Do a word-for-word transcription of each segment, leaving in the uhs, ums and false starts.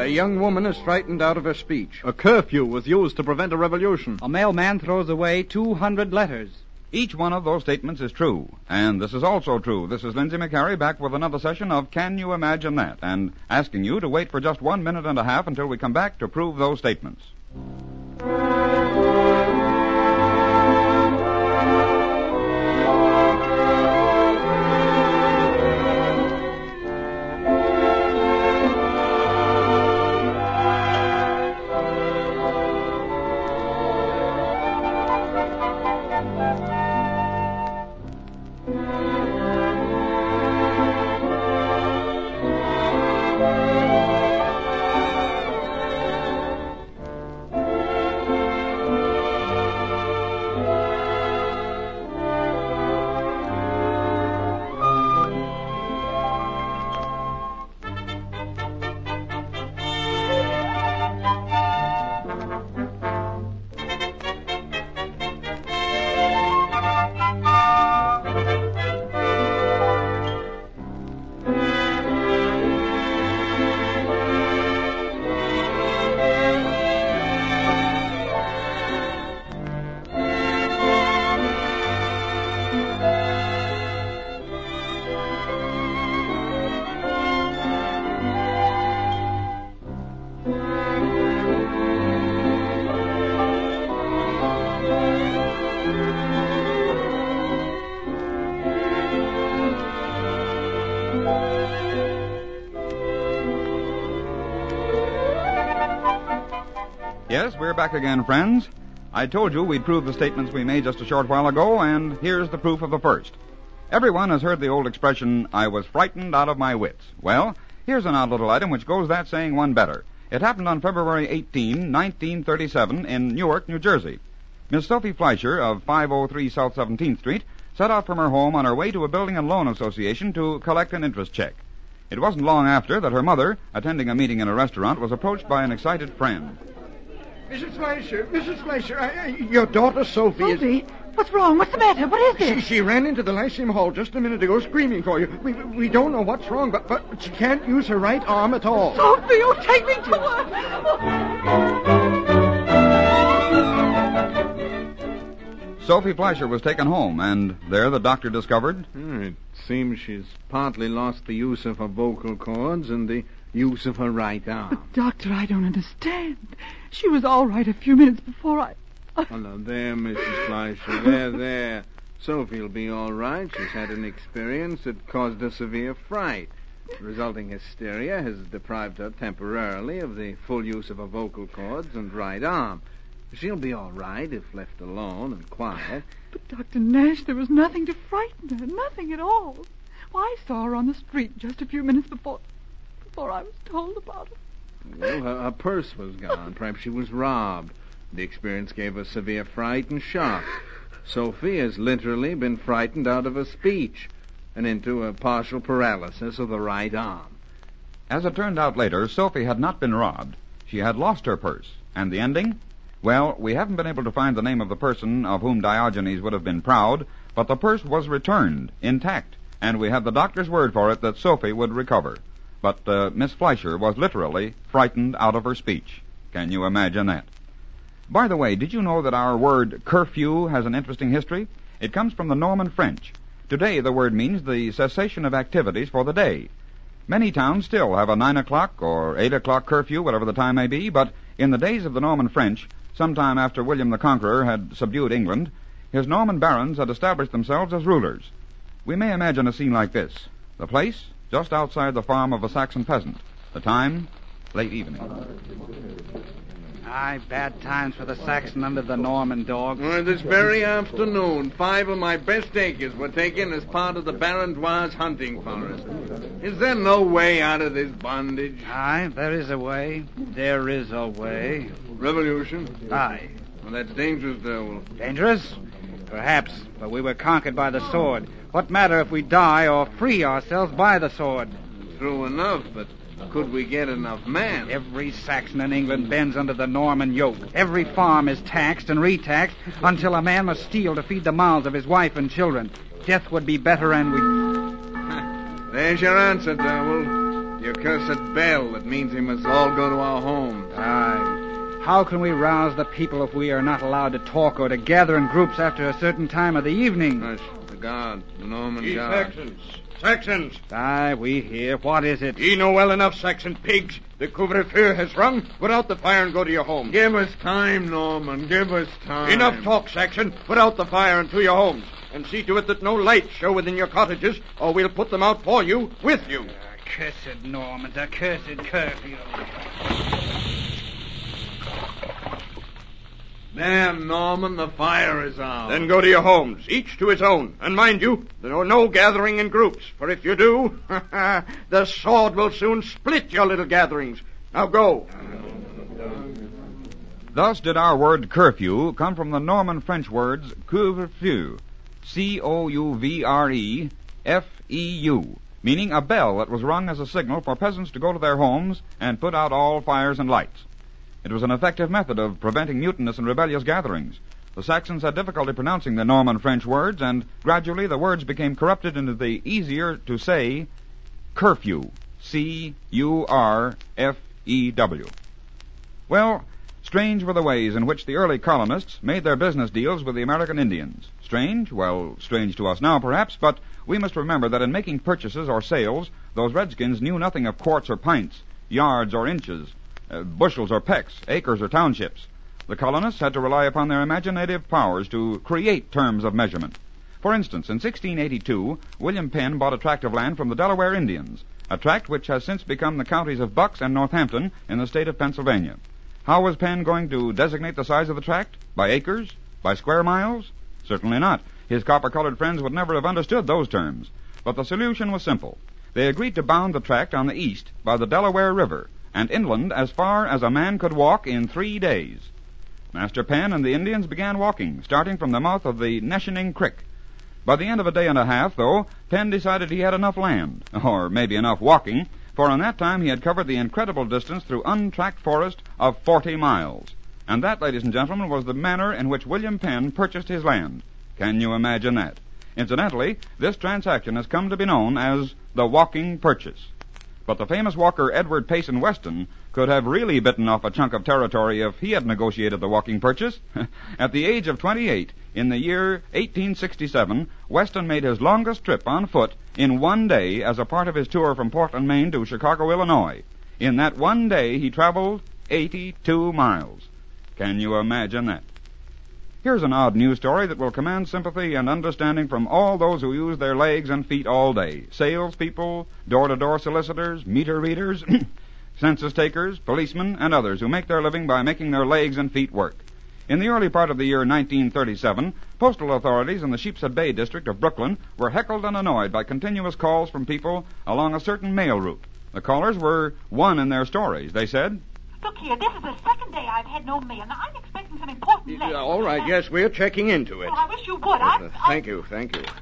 A young woman is frightened out of her speech. A curfew was used to prevent a revolution. A mailman throws away two hundred letters. Each one of those statements is true. And this is also true. This is Lindsay McCarry back with another session of Can You Imagine That? And asking you to wait for just one minute and a half until we come back to prove those statements. Yes, we're back again, friends. I told you we'd prove the statements we made just a short while ago, and here's the proof of the first. Everyone has heard the old expression, I was frightened out of my wits. Well, here's an odd little item which goes that saying one better. It happened on February eighteenth, nineteen thirty-seven, in Newark, New Jersey. Miss Sophie Fleischer of five oh three South seventeenth Street set out from her home on her way to a building and loan association to collect an interest check. It wasn't long after that her mother, attending a meeting in a restaurant, was approached by an excited friend. Missus Fleischer, Missus Fleischer, I, I, your daughter Sophie, Sophie? is... What's wrong? What's the matter? What is She, it? she ran into the Lyceum Hall just a minute ago screaming for you. We we don't know what's wrong, but, but she can't use her right arm at all. Sophie, oh, take me to her. Sophie Fleischer was taken home, and there the doctor discovered... Hmm, it seems she's partly lost the use of her vocal cords and the use of her right arm. But, Doctor, I don't understand. She was all right a few minutes before I... Oh, now, there, Missus Fleischer, there, there. Sophie'll be all right. She's had an experience that caused a severe fright. The resulting hysteria has deprived her temporarily of the full use of her vocal cords and right arm. She'll be all right if left alone and quiet. But, Doctor Nash, there was nothing to frighten her. Nothing at all. Why, I saw her on the street just a few minutes before... before I was told about it. Well, her, her purse was gone. Perhaps she was robbed. The experience gave her severe fright and shock. Sophie has literally been frightened out of her speech and into a partial paralysis of the right arm. As it turned out later, Sophie had not been robbed. She had lost her purse. And the ending? Well, we haven't been able to find the name of the person of whom Diogenes would have been proud, but the purse was returned, intact, and we have the doctor's word for it that Sophie would recover. But uh, Miss Fleischer was literally frightened out of her speech. Can you imagine that? By the way, did you know that our word curfew has an interesting history? It comes from the Norman French. Today, the word means the cessation of activities for the day. Many towns still have a nine o'clock or eight o'clock curfew, whatever the time may be, but in the days of the Norman French, sometime after William the Conqueror had subdued England, his Norman barons had established themselves as rulers. We may imagine a scene like this. The place, just outside the farm of a Saxon peasant. The time, late evening. Aye, bad times for the Saxon under the Norman, dog. Well, this very afternoon, five of my best acres were taken as part of the Barandois hunting forest. Is there no way out of this bondage? Aye, there is a way. There is a way. Revolution? Aye. Well, that's dangerous, Derwell. Dangerous? Perhaps, but we were conquered by the sword. What matter if we die or free ourselves by the sword? True enough, but could we get enough men? Every Saxon in England bends under the Norman yoke. Every farm is taxed and retaxed until a man must steal to feed the mouths of his wife and children. Death would be better and we... There's your answer, Derwell. The accursed bell that means we must all go to our homes. Aye. How can we rouse the people if we are not allowed to talk or to gather in groups after a certain time of the evening? Hush. The guard. The Norman Ye guard. Saxons. Saxons. Aye, we hear. What is it? Ye know well enough, Saxon pigs. The couvre-feu has rung. Put out the fire and go to your homes. Give us time, Norman. Give us time. Enough talk, Saxon. Put out the fire and to your homes. And see to it that no lights show within your cottages, or we'll put them out for you, with you. Accursed Normans, accursed curfew. There, Norman, the fire is out. Then go to your homes, each to his own. And mind you, there are no gathering in groups, for if you do, the sword will soon split your little gatherings. Now go. Thus did our word curfew come from the Norman French words couvre-feu, C O U V R E F E U, meaning a bell that was rung as a signal for peasants to go to their homes and put out all fires and lights. It was an effective method of preventing mutinous and rebellious gatherings. The Saxons had difficulty pronouncing the Norman French words, and gradually the words became corrupted into the easier-to-say curfew, C U R F E W. Well, strange were the ways in which the early colonists made their business deals with the American Indians. Strange? Well, strange to us now, perhaps, but we must remember that in making purchases or sales, those redskins knew nothing of quarts or pints, yards or inches, uh, bushels or pecks, acres or townships. The colonists had to rely upon their imaginative powers to create terms of measurement. For instance, in sixteen eighty-two, William Penn bought a tract of land from the Delaware Indians, a tract which has since become the counties of Bucks and Northampton in the state of Pennsylvania. How was Penn going to designate the size of the tract? By acres? By square miles? Certainly not. His copper-colored friends would never have understood those terms. But the solution was simple. They agreed to bound the tract on the east by the Delaware River, and inland as far as a man could walk in three days. Master Penn and the Indians began walking, starting from the mouth of the Neshining Creek. By the end of a day and a half, though, Penn decided he had enough land, or maybe enough walking, for in that time he had covered the incredible distance through untracked forest of forty miles. And that, ladies and gentlemen, was the manner in which William Penn purchased his land. Can you imagine that? Incidentally, this transaction has come to be known as the walking purchase. But the famous walker Edward Payson Weston could have really bitten off a chunk of territory if he had negotiated the walking purchase. At the age of twenty-eight, in the year eighteen sixty-seven, Weston made his longest trip on foot in one day as a part of his tour from Portland, Maine to Chicago, Illinois. In that one day, he traveled eighty-two miles. Can you imagine that? Here's an odd news story that will command sympathy and understanding from all those who use their legs and feet all day. Salespeople, door-to-door solicitors, meter readers, census takers, policemen, and others who make their living by making their legs and feet work. In the early part of the year nineteen thirty-seven, postal authorities in the Sheepshead Bay district of Brooklyn were heckled and annoyed by continuous calls from people along a certain mail route. The callers were one in their stories. They said, "Look here, this is the second day I've had no mail. Now, I'm expecting some important letters. Yeah, all right, yes, we're checking into it. Well, I wish you would. Uh, I'm, thank you, thank you.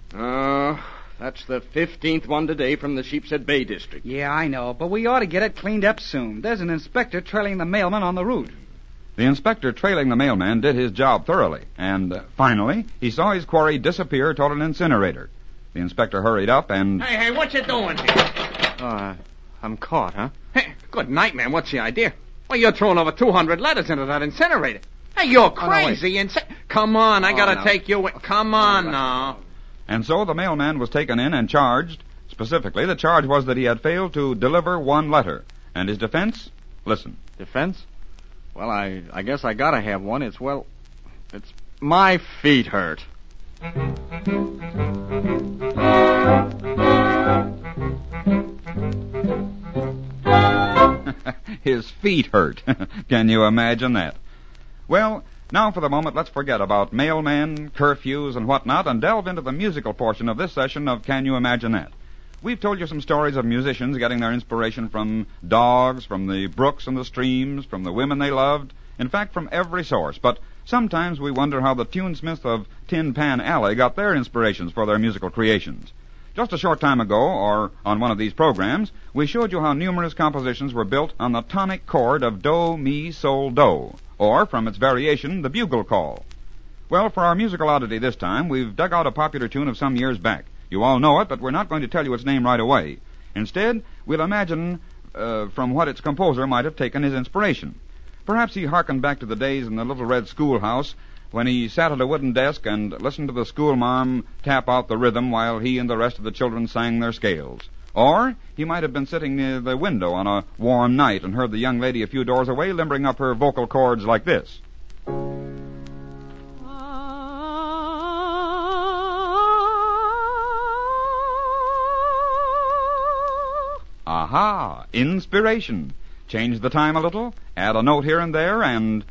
Uh, that's the fifteenth one today from the Sheepshead Bay district. Yeah, I know, but we ought to get it cleaned up soon. There's an inspector trailing the mailman on the route. The inspector trailing the mailman did his job thoroughly, and uh, finally, he saw his quarry disappear toward an incinerator. The inspector hurried up and... Hey, hey, what you doing here? Uh, I'm caught, huh? Hey, good night, man. What's the idea? Well, you're throwing over two hundred letters into that incinerator. Hey, you're crazy. Oh, no, Inci- Come on, I Oh, gotta no. take you in. Come on right. now. And so the mailman was taken in and charged. Specifically, the charge was that he had failed to deliver one letter. And his defense? Listen. Defense? Well, I, I guess I gotta have one. It's, well, it's my feet hurt. His feet hurt. Can you imagine that? Well, now for the moment, let's forget about mailmen, curfews, and whatnot, and delve into the musical portion of this session of Can You Imagine That? We've told you some stories of musicians getting their inspiration from dogs, from the brooks and the streams, from the women they loved, in fact, from every source. But sometimes we wonder how the tunesmiths of Tin Pan Alley got their inspirations for their musical creations. Just a short time ago, or on one of these programs, we showed you how numerous compositions were built on the tonic chord of do, mi, sol, do, or, from its variation, the bugle call. Well, for our musical oddity this time, we've dug out a popular tune of some years back. You all know it, but we're not going to tell you its name right away. Instead, we'll imagine uh, from what its composer might have taken his inspiration. Perhaps he hearkened back to the days in the little red schoolhouse when he sat at a wooden desk and listened to the schoolmarm tap out the rhythm while he and the rest of the children sang their scales. Or he might have been sitting near the window on a warm night and heard the young lady a few doors away limbering up her vocal cords like this. Aha! Inspiration. Change the time a little, add a note here and there, and...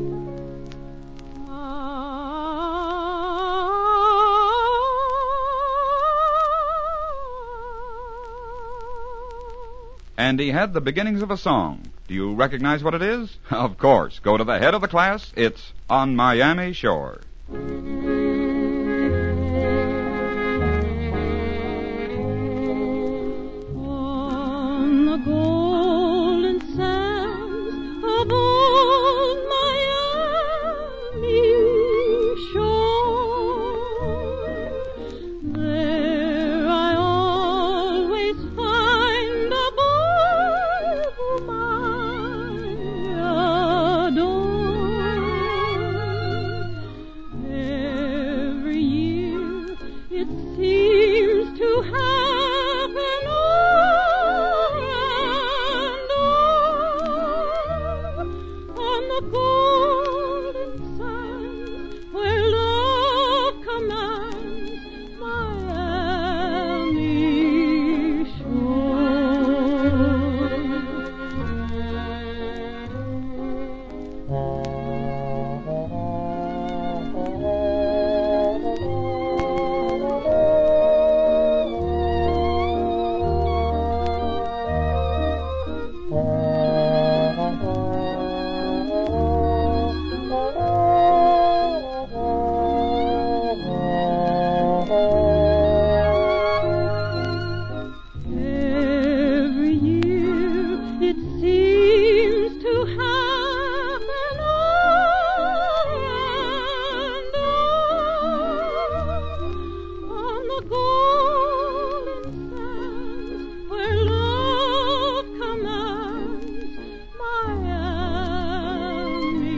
And he had the beginnings of a song. Do you recognize what it is? Of course. Go to the head of the class. It's On Miami Shore. On the golden sands of old Miami shore, there I always find a boy whom I adore. Every year it seems to happen o'er and o'er on the golden sands where love commands Miami Every year it seems to happen o'er and o'er on the golden sands where love commands Miami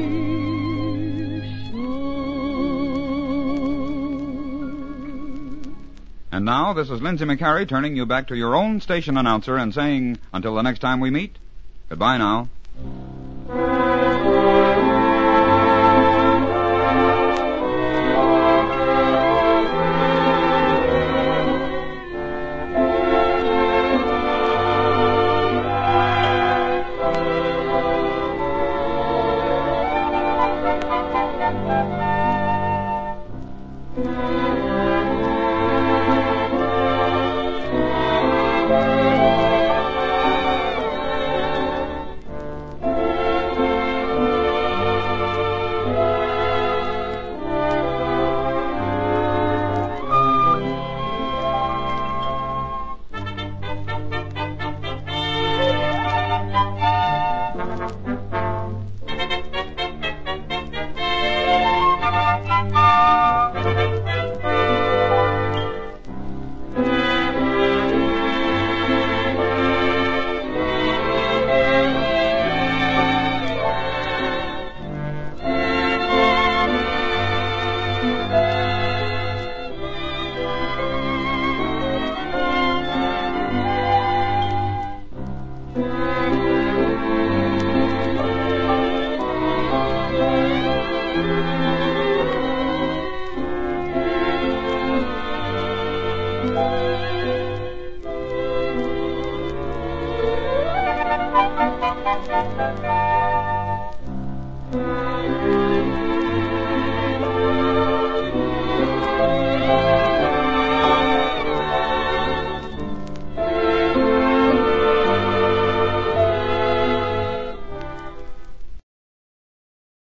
shore. And now, this is Lindsay McCarry turning you back to your own station announcer and saying, until the next time we meet, goodbye now. Thank you.